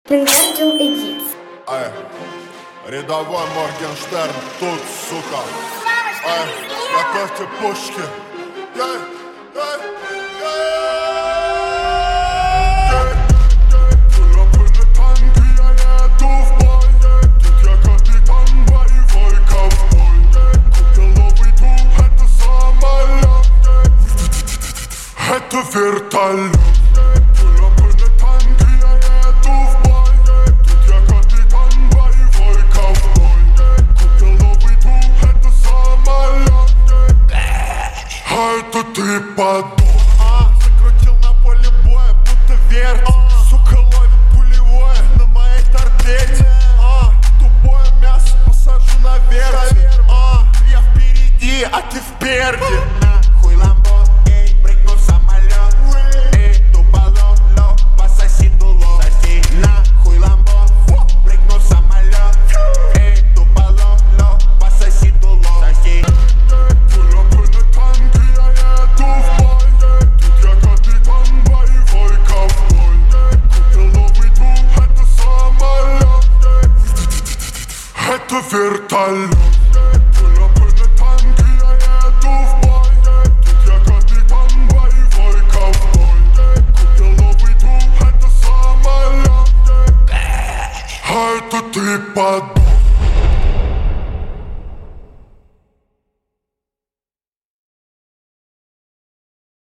Wingardium Edits. Рядовой Моргенштерн тут, сука. Готовьте пушки. Это вертолет. Пулёпы танки, я еду в бой. Тут я капитан, боевой ковбой. Купил новый тур, это самолет. А это ты подох. Закрутил на поле боя, будто вертик. Сука ловит пулевое на моей торпеде. Тупое мясо посажу на вертик. Я впереди, а ты впереди. Это вертолет. Пулёпы на танки, я еду в бой. Тут я капитан, боевой ковбой. Купил новый тур, это самолет. А это ты подох.